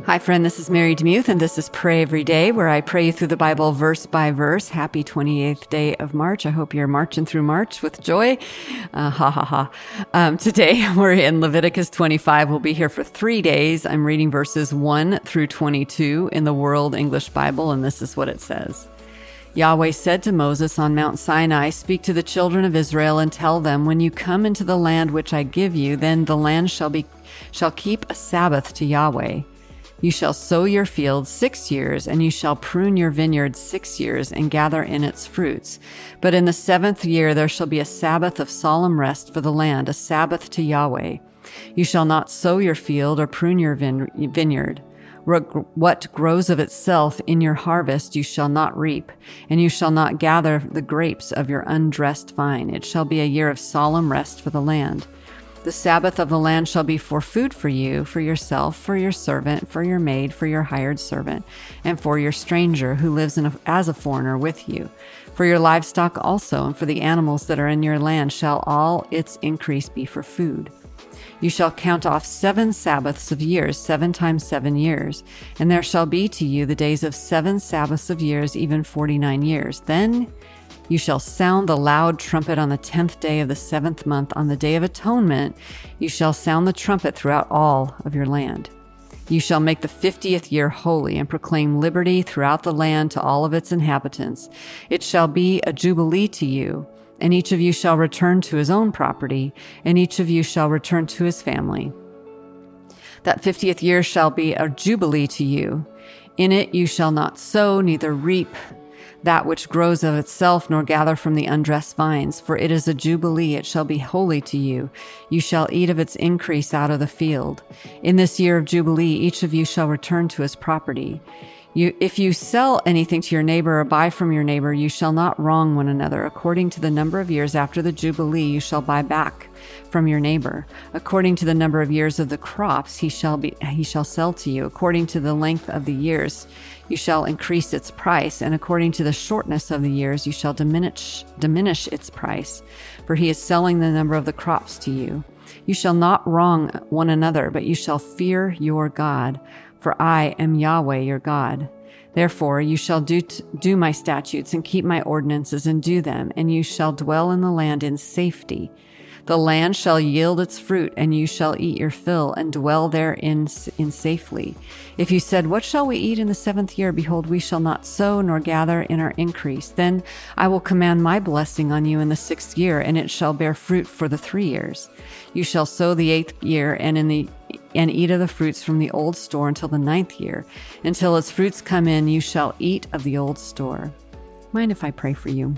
Hi, friend. This is Mary Demuth, and this is Pray Every Day, where I pray you through the Bible verse by verse. Happy 28th day of March. I hope you're marching through March with joy. Today, we're in Leviticus 25. We'll be here for 3 days. I'm reading verses 1 through 22 in the World English Bible, and this is what it says. Yahweh said to Moses on Mount Sinai, "Speak to the children of Israel and tell them, when you come into the land which I give you, then the land shall keep a Sabbath to Yahweh. You shall sow your field 6 years, and you shall prune your vineyard 6 years, and gather in its fruits. But in the 7th year there shall be a Sabbath of solemn rest for the land, a Sabbath to Yahweh. You shall not sow your field or prune your vineyard. What grows of itself in your harvest you shall not reap, and you shall not gather the grapes of your undressed vine. It shall be a year of solemn rest for the land. The Sabbath of the land shall be for food for you, for yourself, for your servant, for your maid, for your hired servant, and for your stranger who lives as a foreigner with you. For your livestock also, and for the animals that are in your land shall all its increase be for food. You shall count off 7 Sabbaths of years, 7 times 7 years, and there shall be to you the days of 7 Sabbaths of years, even 49 years. Then you shall sound the loud trumpet on the 10th day of the 7th month. On the Day of Atonement, you shall sound the trumpet throughout all of your land. You shall make the 50th year holy and proclaim liberty throughout the land to all of its inhabitants. It shall be a jubilee to you, and each of you shall return to his own property, and each of you shall return to his family. That 50th year shall be a jubilee to you. In it you shall not sow, neither reap that which grows of itself, nor gather from the undressed vines. For it is a jubilee, it shall be holy to you. You shall eat of its increase out of the field. In this year of jubilee, each of you shall return to his property. If you sell anything to your neighbor or buy from your neighbor, you shall not wrong one another. According to the number of years after the jubilee, you shall buy back from your neighbor. According to the number of years of the crops, he shall sell to you. According to the length of the years, you shall increase its price, and according to the shortness of the years, you shall diminish its price. For he is selling the number of the crops to you. You shall not wrong one another, but you shall fear your God. For I am Yahweh your God. Therefore you shall do my statutes and keep my ordinances and do them, and you shall dwell in the land in safety. The land shall yield its fruit, and you shall eat your fill and dwell therein in safely. If you said, "What shall we eat in the 7th year?" Behold, we shall not sow nor gather in our increase. Then I will command my blessing on you in the 6th year, and it shall bear fruit for the 3 years. You shall sow the 8th year and eat of the fruits from the old store until the 9th year. Until its fruits come in, you shall eat of the old store. Mind if I pray for you?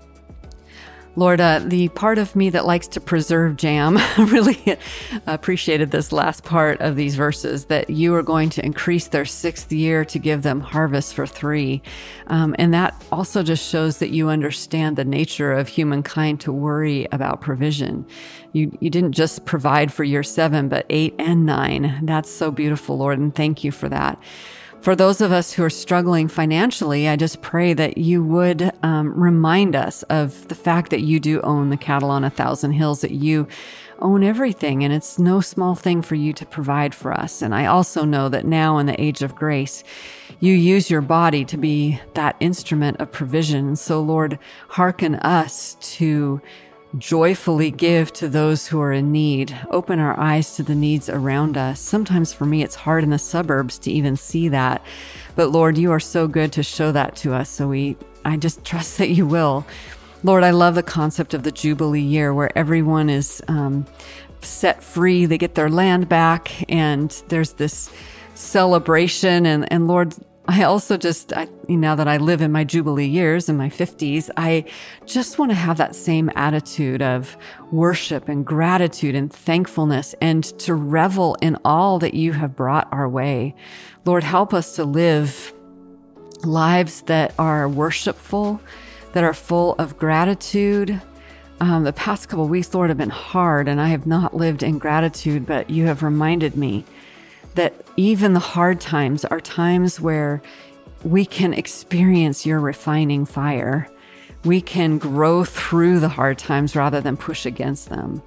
Lord, the part of me that likes to preserve jam really appreciated this last part of these verses, that you are going to increase their 6th year to give them harvest for 3. And that also just shows that you understand the nature of humankind to worry about provision. You didn't just provide for year 7, but 8 and 9. That's so beautiful, Lord, and thank you for that. For those of us who are struggling financially, I just pray that you would remind us of the fact that you do own the cattle on 1,000 hills, that you own everything, and it's no small thing for you to provide for us. And I also know that now in the age of grace, you use your body to be that instrument of provision. So Lord, hearken us to joyfully give to those who are in need. Open our eyes to the needs around us. Sometimes for me, it's hard in the suburbs to even see that. But Lord, you are so good to show that to us. So I just trust that you will. Lord, I love the concept of the Jubilee year where everyone is set free. They get their land back and there's this celebration. And Lord, I also now that I live in my Jubilee years, in my 50s, I just want to have that same attitude of worship and gratitude and thankfulness and to revel in all that you have brought our way. Lord, help us to live lives that are worshipful, that are full of gratitude. The past couple of weeks, Lord, have been hard and I have not lived in gratitude, but you have reminded me that even the hard times are times where we can experience your refining fire. We can grow through the hard times rather than push against them.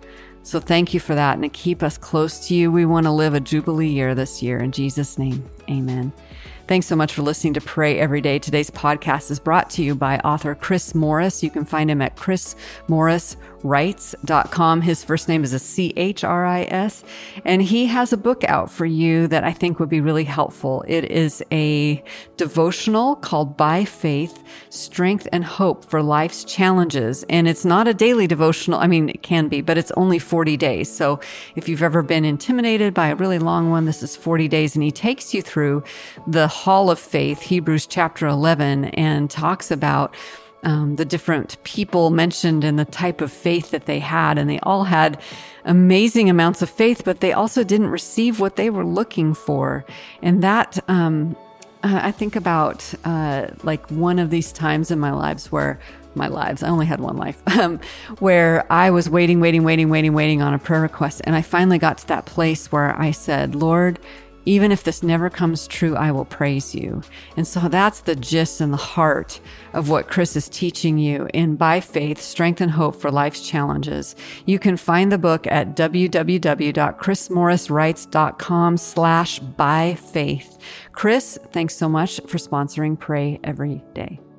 So thank you for that, and to keep us close to you. We want to live a Jubilee year this year. In Jesus' name, amen. Thanks so much for listening to Pray Every Day. Today's podcast is brought to you by author Chris Morris. You can find him at chrismorriswrites.com. His first name is a C-H-R-I-S, and he has a book out for you that I think would be really helpful. It is a devotional called By Faith, Strength and Hope for Life's Challenges. And it's not a daily devotional. I mean, it can be, but it's only 40 days. So if you've ever been intimidated by a really long one, this is 40 days. And he takes you through the Hall of Faith, Hebrews chapter 11, and talks about the different people mentioned and the type of faith that they had. And they all had amazing amounts of faith, but they also didn't receive what they were looking for. And that, I think about like one of these times in my lives where I only had one life, where I was waiting on a prayer request. And I finally got to that place where I said, Lord, even if this never comes true, I will praise you. And so that's the gist and the heart of what Chris is teaching you in By Faith, Strength and Hope for Life's Challenges. You can find the book at www.chrismorriswrites.com/byfaith. Chris, thanks so much for sponsoring Pray Every Day.